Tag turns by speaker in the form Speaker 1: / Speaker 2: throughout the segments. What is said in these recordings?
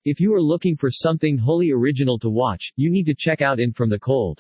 Speaker 1: If you are looking for something wholly original to watch, you need to check out In From the Cold.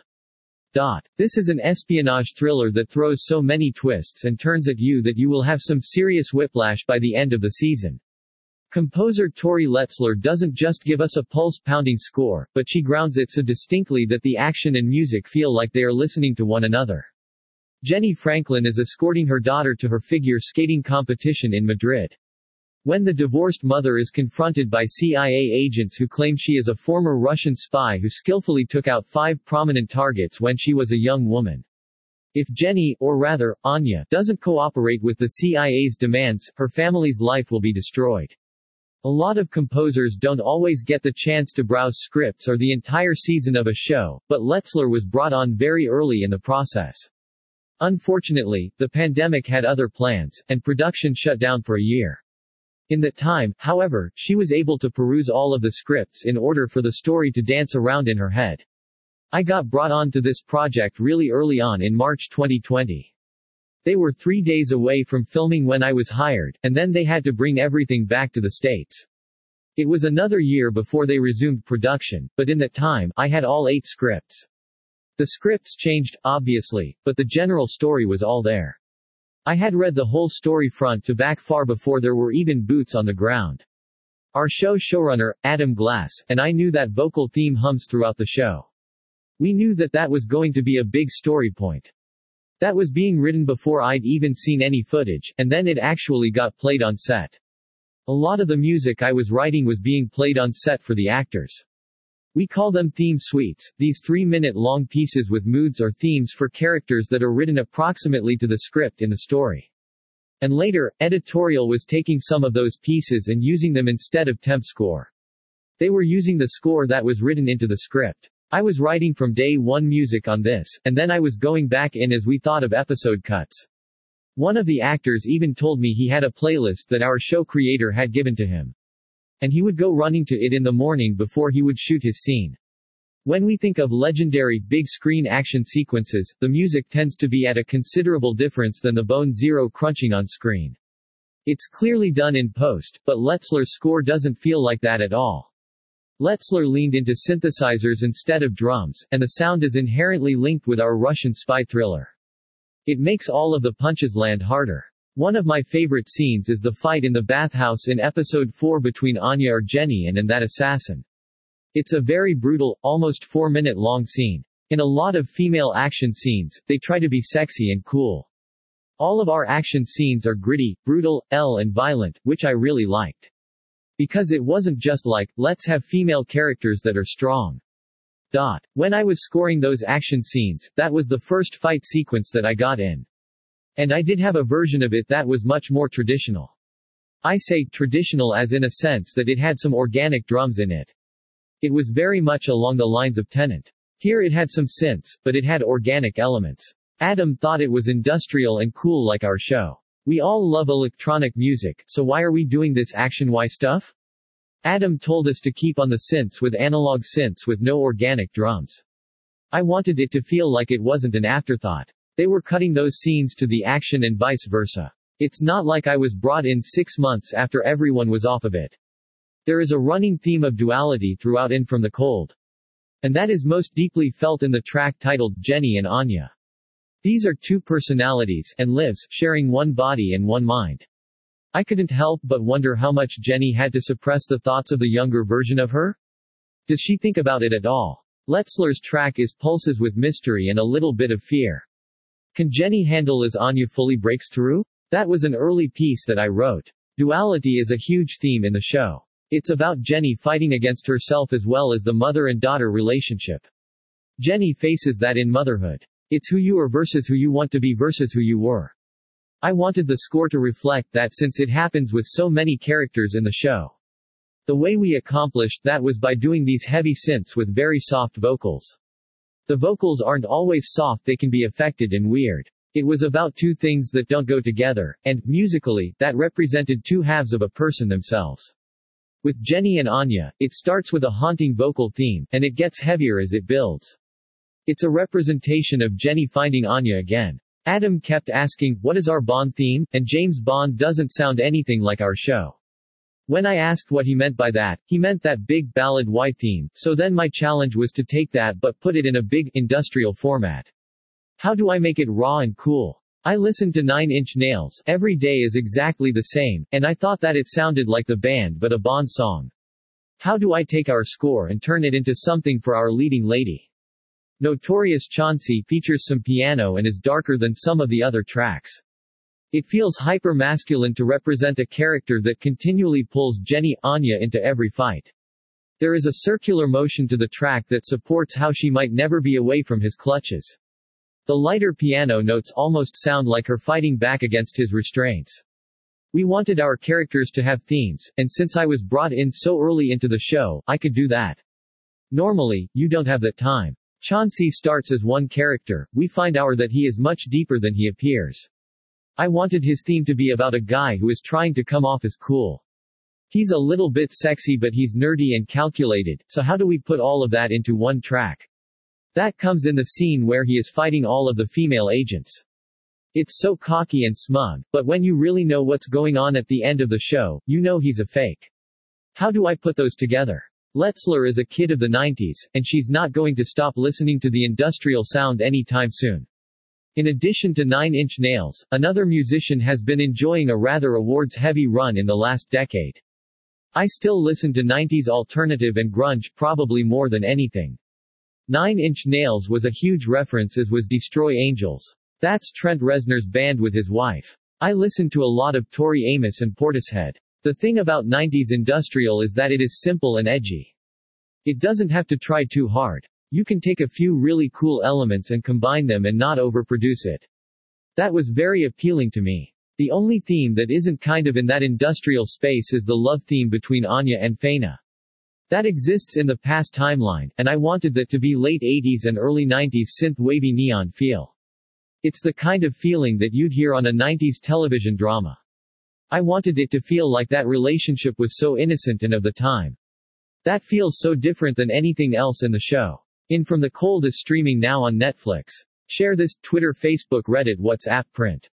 Speaker 1: This is an espionage thriller that throws so many twists and turns at you that you will have some serious whiplash by the end of the season. Composer Tori Letzler doesn't just give us a pulse-pounding score, but she grounds it so distinctly that the action and music feel like they are listening to one another. Jenny Franklin is escorting her daughter to her figure skating competition in Madrid. When the divorced mother is confronted by CIA agents who claim she is a former Russian spy who skillfully took out 5 prominent targets when she was a young woman. If Jenny, or rather, Anya, doesn't cooperate with the CIA's demands, her family's life will be destroyed. A lot of composers don't always get the chance to browse scripts or the entire season of a show, but Letzler was brought on very early in the process. Unfortunately, the pandemic had other plans, and production shut down for a year. In that time, however, she was able to peruse all of the scripts in order for the story to dance around in her head. I got brought on to this project really early on in March 2020. They were 3 days away from filming when I was hired, and then they had to bring everything back to the States. It was another year before they resumed production, but in that time, I had all 8 scripts. The scripts changed, obviously, but the general story was all there. I had read the whole story front to back far before there were even boots on the ground. Our showrunner, Adam Glass, and I knew that vocal theme hums throughout the show. We knew that that was going to be a big story point. That was being written before I'd even seen any footage, and then it actually got played on set. A lot of the music I was writing was being played on set for the actors. We call them theme suites, these 3-minute-long pieces with moods or themes for characters that are written approximately to the script in the story. And later, editorial was taking some of those pieces and using them instead of temp score. They were using the score that was written into the script. I was writing from day one music on this, and then I was going back in as we thought of episode cuts. One of the actors even told me he had a playlist that our show creator had given to him. And he would go running to it in the morning before he would shoot his scene. When we think of legendary, big-screen action sequences, the music tends to be at a considerable difference than the bone zero crunching on screen. It's clearly done in post, but Letzler's score doesn't feel like that at all. Letzler leaned into synthesizers instead of drums, and the sound is inherently linked with our Russian spy thriller. It makes all of the punches land harder. One of my favorite scenes is the fight in the bathhouse in episode 4 between Anya or Jenny and that assassin. It's a very brutal, almost 4-minute long scene. In a lot of female action scenes, they try to be sexy and cool. All of our action scenes are gritty, brutal, and violent, which I really liked. Because it wasn't just like, let's have female characters that are strong. When I was scoring those action scenes, that was the first fight sequence that I got in. And I did have a version of it that was much more traditional. I say traditional as in a sense that it had some organic drums in it. It was very much along the lines of Tenet. Here it had some synths, but it had organic elements. Adam thought it was industrial and cool like our show. We all love electronic music, so why are we doing this action-y stuff? Adam told us to keep on the synths with analog synths with no organic drums. I wanted it to feel like it wasn't an afterthought. They were cutting those scenes to the action and vice versa. It's not like I was brought in 6 months after everyone was off of it. There is a running theme of duality throughout In From the Cold. And that is most deeply felt in the track titled Jenny and Anya. These are 2 personalities and lives sharing one body and one mind. I couldn't help but wonder how much Jenny had to suppress the thoughts of the younger version of her. Does she think about it at all? Letzler's track is pulses with mystery and a little bit of fear. Can Jenny handle as Anya fully breaks through? That was an early piece that I wrote. Duality is a huge theme in the show. It's about Jenny fighting against herself as well as the mother and daughter relationship. Jenny faces that in motherhood. It's who you are versus who you want to be versus who you were. I wanted the score to reflect that since it happens with so many characters in the show. The way we accomplished that was by doing these heavy synths with very soft vocals. The vocals aren't always soft, they can be affected and weird. It was about 2 things that don't go together, and, musically, that represented 2 halves of a person themselves. With Jenny and Anya, it starts with a haunting vocal theme, and it gets heavier as it builds. It's a representation of Jenny finding Anya again. Adam kept asking, what is our Bond theme? And James Bond doesn't sound anything like our show. When I asked what he meant by that, he meant that big ballad Y theme, so then my challenge was to take that but put it in a big, industrial format. How do I make it raw and cool? I listened to Nine Inch Nails, Every Day is Exactly the Same, and I thought that it sounded like the band but a Bond song. How do I take our score and turn it into something for our leading lady? Notorious Chauncey features some piano and is darker than some of the other tracks. It feels hyper-masculine to represent a character that continually pulls Jenny, Anya into every fight. There is a circular motion to the track that supports how she might never be away from his clutches. The lighter piano notes almost sound like her fighting back against his restraints. We wanted our characters to have themes, and since I was brought in so early into the show, I could do that. Normally, you don't have that time. Chauncey starts as one character, we find out that he is much deeper than he appears. I wanted his theme to be about a guy who is trying to come off as cool. He's a little bit sexy but he's nerdy and calculated, so how do we put all of that into one track? That comes in the scene where he is fighting all of the female agents. It's so cocky and smug, but when you really know what's going on at the end of the show, you know he's a fake. How do I put those together? Letzler is a kid of the 90s, and she's not going to stop listening to the industrial sound anytime soon. In addition to Nine Inch Nails, another musician has been enjoying a rather awards-heavy run in the last decade. I still listen to 90s alternative and grunge probably more than anything. Nine Inch Nails was a huge reference as was Destroy Angels. That's Trent Reznor's band with his wife. I listen to a lot of Tori Amos and Portishead. The thing about 90s industrial is that it is simple and edgy. It doesn't have to try too hard. You can take a few really cool elements and combine them and not overproduce it. That was very appealing to me. The only theme that isn't kind of in that industrial space is the love theme between Anya and Faina. That exists in the past timeline, and I wanted that to be late 80s and early 90s synth-wavy neon feel. It's the kind of feeling that you'd hear on a 90s television drama. I wanted it to feel like that relationship was so innocent and of the time. That feels so different than anything else in the show. In From the Cold is streaming now on Netflix. Share this, Twitter, Facebook, Reddit, WhatsApp, print.